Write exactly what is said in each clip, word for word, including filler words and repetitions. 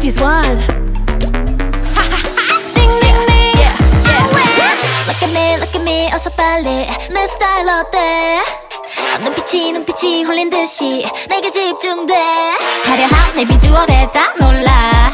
this one. Look at me, look at me, 어서 빨리 내 스타일 어때? 눈빛이 눈빛이 홀린 듯이 내게 집중돼. 화려한 내 비주얼에 다 놀라.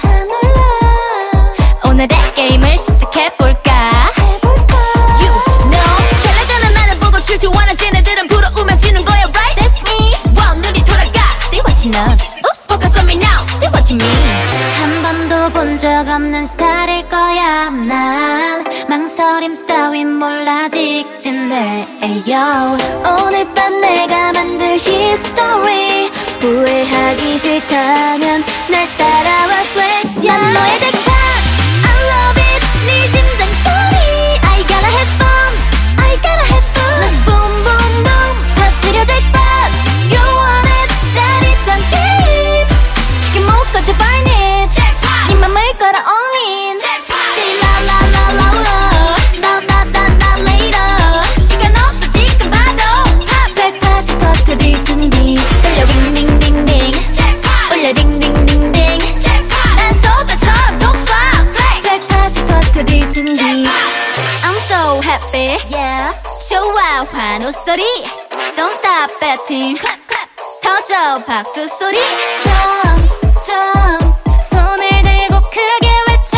오늘의 게임을 시작해볼까? You know 샬라가는 나를 보고 질투하는 쟤네들은 부러우면 지는 거야, right? That's me. Wow, 눈이 돌아가. They watching us. Oops, focus on me now. They watching me. 한 번도 본 적 없는 스타일일 거야. 난 망설임 따윈 몰라 직진해. Ayo. 오늘 밤 내가 만들 history. 후회하기 싫다면 날 따라와 flex. 난 너의 잭팟. I love it. 네 심장 소리. I gotta have fun. I gotta have fun. Let's boom boom boom. 터뜨려 잭팟. You want it. 짜릿한 게임. 쉽게 못 가져 burn it. 잭팟. 네 맘을 걸어 all in. 잭팟. Say la la la louder. Na na na na later. 시간 없어 지금 바로. 잭팟이 터뜨릴 준비. 돌려 링링링링. 잭팟. 올려 링링링링. 잭팟. 난 소다처럼 독서. 잭팟이 터뜨릴 준비. I'm so happy. Yeah. 좋아 환호 소리. Don't stop betting. Clap clap. 터져 박수 소리. 점 점. 손을 들고 크게 외쳐.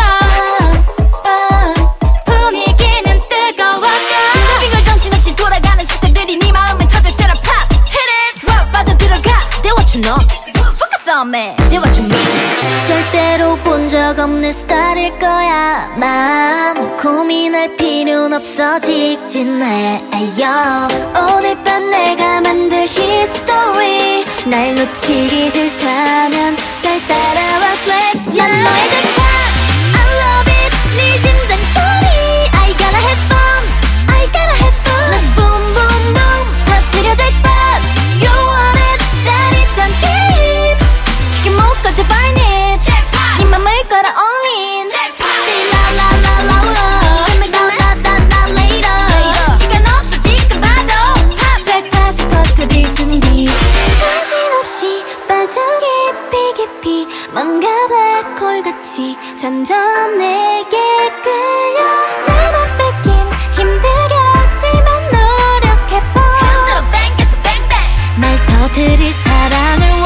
분위기는 뜨거워져. 빙글빙글 정신없이 돌아가는 스타들이 네 마음은 터질 세라 팝. Hit it. 와 빠져들어가. They watching us. Focus on me. They watching me. 절대로 본 적 없는 스타일일 거야. 난 고민할 필요는 없어 직진해. Ayo. 오늘 밤 내가 만들 history. 날 놓치기 싫다면 잘 따라와 flex. 난 너의 잭팟. I love it. 네 심장 소리. I gotta have fun. I gotta have fun. Let's boom boom boom. 터뜨려 잭팟. You want it. 짜릿한 게임. 쉽게 못 가져 burn it. 잭팟. 네 맘을 걸어 all in. 잭팟. Say la la la louder. Na na na na later. 시간 없어 지금 바로. 잭팟이 터뜨릴 준비. 정신없이 빠져 깊이 깊이 뭔가 블랙홀 같이 점점 내게 끌려. 나만 뺏긴 힘들겠지만 노력해봐. 흔들어 뱅 계속 뱅뱅. 날 터뜨릴 사랑을